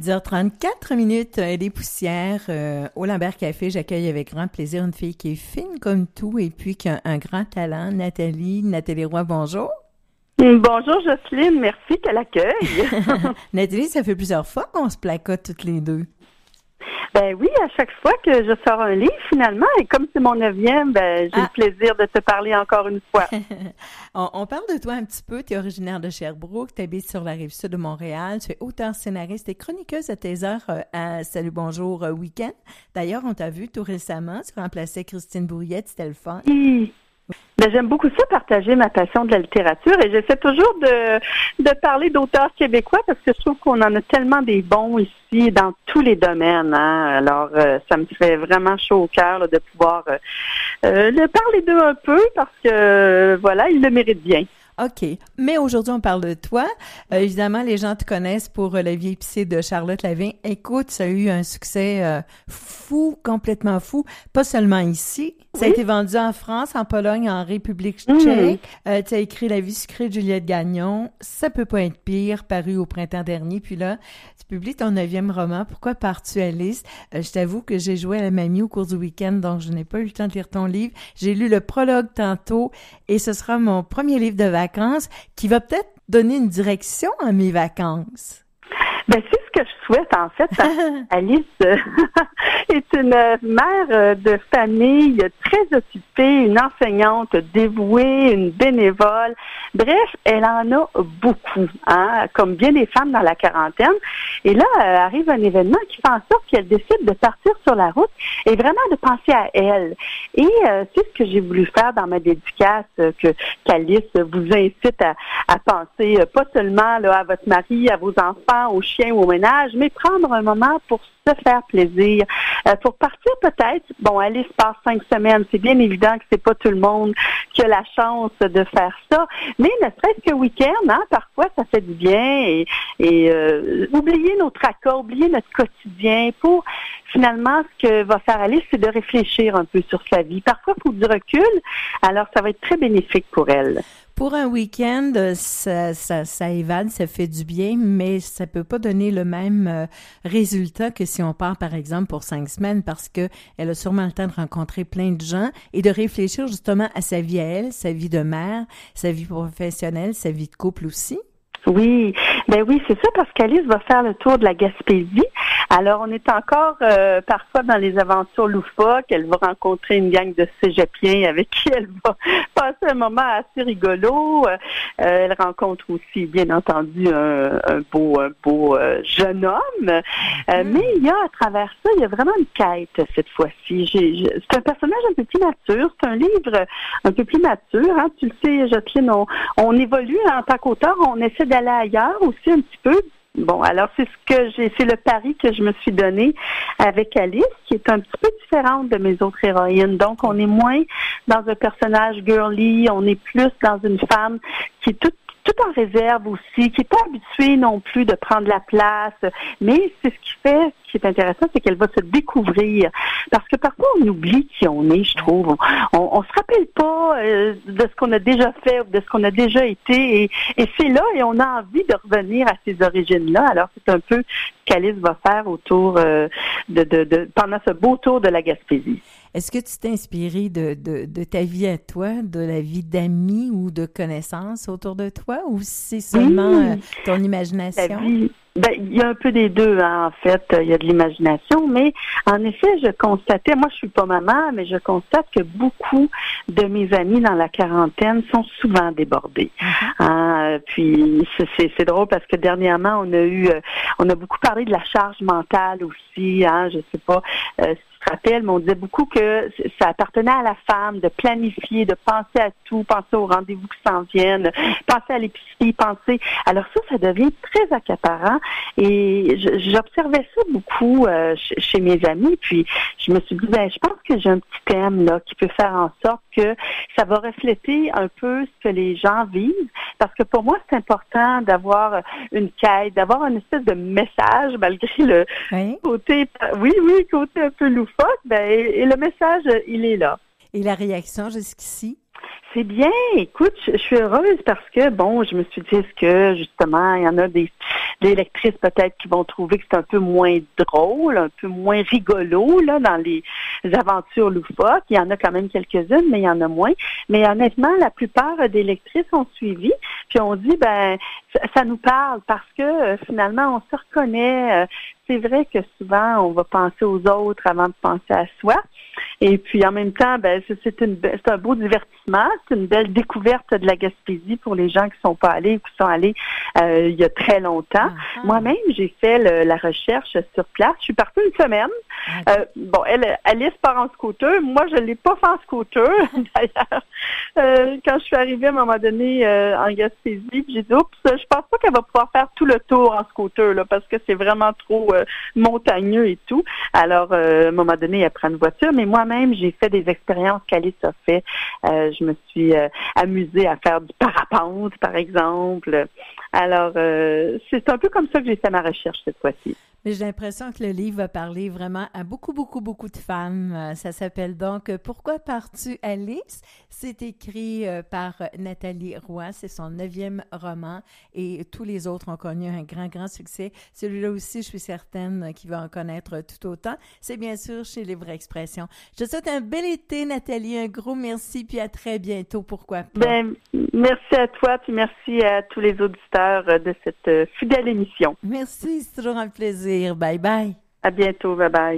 10h34 minutes, des poussières au Lambert Café. J'accueille avec grand plaisir une fille qui est fine comme tout et puis qui a un grand talent, Nathalie Roy, bonjour. Bonjour Jocelyne, merci, quel accueil. Nathalie, ça fait plusieurs fois qu'on se placote toutes les deux. Ben oui, à chaque fois que je sors un livre, finalement, et comme c'est mon 9e, j'ai le plaisir de te parler encore une fois. On parle de toi un petit peu. Tu es originaire de Sherbrooke, tu habites sur la rive sud de Montréal, tu es auteur, scénariste et chroniqueuse à tes heures à Salut Bonjour Week-end. D'ailleurs, on t'a vu tout récemment, tu remplaçais Christine Bourriette, c'était le fun. Oui. Ben, j'aime beaucoup ça, partager ma passion de la littérature, et j'essaie toujours de parler d'auteurs québécois parce que je trouve qu'on en a tellement des bons ici dans tous les domaines. Hein? Alors, ça me fait vraiment chaud au cœur là, de pouvoir de parler d'eux un peu parce que, voilà, ils le méritent bien. OK. Mais aujourd'hui, on parle de toi. Évidemment, les gens te connaissent pour La vie épicée de Charlotte Lavigne. Écoute, ça a eu un succès fou, complètement fou. Pas seulement ici. Ça a été vendu en France, en Pologne, en République tchèque. Tu as écrit La vie sucrée de Juliette Gagnon. Ça peut pas être pire, paru au printemps dernier. Puis là, tu publies ton 9e roman. Pourquoi pars-tu, Alice? Je t'avoue que j'ai joué à la mamie au cours du week-end, donc je n'ai pas eu le temps de lire ton livre. J'ai lu le prologue tantôt et ce sera mon premier livre de vacances qui va peut-être donner une direction à mes vacances. Ben, c'est ce que je souhaite, en fait. Alice est une mère de famille très occupée, une enseignante dévouée, une bénévole. Bref, elle en a beaucoup, hein, comme bien des femmes dans la quarantaine. Et là, arrive un événement qui fait en sorte qu'elle décide de partir sur la route et vraiment de penser à elle. Et c'est ce que j'ai voulu faire dans ma dédicace, qu'Alice vous incite à penser pas seulement là, à votre mari, à vos enfants, aux chiens ou au ménage, mais prendre un moment pour se faire plaisir. Pour partir peut-être, bon, Alice passe 5 semaines, c'est bien évident que c'est pas tout le monde qui a la chance de faire ça, mais ne serait-ce que week-end, hein, parfois ça fait du bien et oublier nos tracas, oublier notre quotidien pour finalement ce que va faire Alice, c'est de réfléchir un peu sur sa vie. Parfois, il faut du recul, alors ça va être très bénéfique pour elle. Pour un week-end, ça évade, ça fait du bien, mais ça peut pas donner le même résultat que si on part, par exemple, pour 5 semaines, parce que elle a sûrement le temps de rencontrer plein de gens et de réfléchir justement à sa vie à elle, sa vie de mère, sa vie professionnelle, sa vie de couple aussi. Oui, ben oui, c'est ça, parce qu'Alice va faire le tour de la Gaspésie. Alors, on est encore parfois dans les aventures loufoques. Elle va rencontrer une gang de cégepiens avec qui elle va passer un moment assez rigolo. Elle rencontre aussi, bien entendu, un beau jeune homme. Mais il y a, à travers ça, il y a vraiment une quête cette fois-ci. C'est un personnage un peu plus mature. C'est un livre un peu plus mature. Hein. Tu le sais, Jocelyne, on évolue en tant qu'auteur. On essaie d'aller ailleurs aussi un petit peu. Bon, alors c'est le pari que je me suis donné avec Alice, qui est un petit peu différente de mes autres héroïnes. Donc, on est moins dans un personnage girly, on est plus dans une femme qui est tout en réserve aussi, qui n'est pas habituée non plus de prendre la place. Mais c'est ce qui est intéressant, c'est qu'elle va se découvrir. Parce que parfois, on oublie qui on est, je trouve. On se rappelle pas de ce qu'on a déjà fait, de ce qu'on a déjà été. Et c'est là, et on a envie de revenir à ces origines-là. Alors, c'est un peu ce qu'Alice va faire autour pendant ce beau tour de la Gaspésie. Est-ce que tu t'es inspiré de ta vie à toi, de la vie d'amis ou de connaissances autour de toi, ou c'est seulement ton imagination? Il y a un peu des deux, hein, en fait. Il y a de l'imagination, mais en effet, je constatais, moi je suis pas maman, mais je constate que beaucoup de mes amis dans la quarantaine sont souvent débordés. Puis c'est drôle parce que dernièrement, on a beaucoup parlé de la charge mentale aussi, hein, je sais pas te rappelles, mais on disait beaucoup que ça appartenait à la femme de planifier, de penser à tout, penser aux rendez-vous qui s'en viennent, penser à l'épicerie, penser. Alors ça devient très accaparant et j'observais ça beaucoup chez mes amis, puis je me suis dit, je pense que j'ai un petit thème là qui peut faire en sorte que ça va refléter un peu ce que les gens vivent, parce que pour moi, c'est important d'avoir une quête, d'avoir une espèce de message, malgré le côté, côté un peu loufoque, et le message, il est là. Et la réaction jusqu'ici? C'est bien. Écoute, je suis heureuse parce que, bon, je me suis dit, est-ce que, justement, il y en a des lectrices peut-être qui vont trouver que c'est un peu moins drôle, un peu moins rigolo, là, dans les aventures loufoques. Il y en a quand même quelques-unes, mais il y en a moins. Mais honnêtement, la plupart des lectrices ont suivi. Puis on dit, ben, ça nous parle parce que, finalement, on se reconnaît. C'est vrai que souvent, on va penser aux autres avant de penser à soi. Et puis, en même temps, ben, c'est un beau divertissement. C'est une belle découverte de la Gaspésie pour les gens qui sont pas allés ou qui sont allés il y a très longtemps. Moi-même, j'ai fait la recherche sur place. Je suis partie une semaine. Bon, Alice part en scooter. Moi, je l'ai pas fait en scooter, d'ailleurs. Quand je suis arrivée à un moment donné en Gaspésie, j'ai dit, oups, je pense pas qu'elle va pouvoir faire tout le tour en scooter, là, parce que c'est vraiment trop montagneux et tout. Alors, à un moment donné, elle prend une voiture. Mais moi-même, j'ai fait des expériences qu'Alice a fait. Je me suis amusée à faire du parapente, par exemple. Alors, c'est un peu comme ça que j'ai fait ma recherche cette fois-ci. Mais j'ai l'impression que le livre va parler vraiment à beaucoup, beaucoup, beaucoup de femmes. Ça s'appelle donc « Pourquoi pars-tu, Alice ?» C'est écrit par Nathalie Roy. C'est son 9e roman et tous les autres ont connu un grand, grand succès. Celui-là aussi, je suis certaine qu'il va en connaître tout autant. C'est bien sûr chez Livre Expression. Je te souhaite un bel été, Nathalie. Un gros merci, puis à très bientôt. Pourquoi pas? Ben, merci à toi, puis merci à tous les auditeurs de cette fidèle émission. Merci, c'est toujours un plaisir. Bye bye. À bientôt. Bye bye.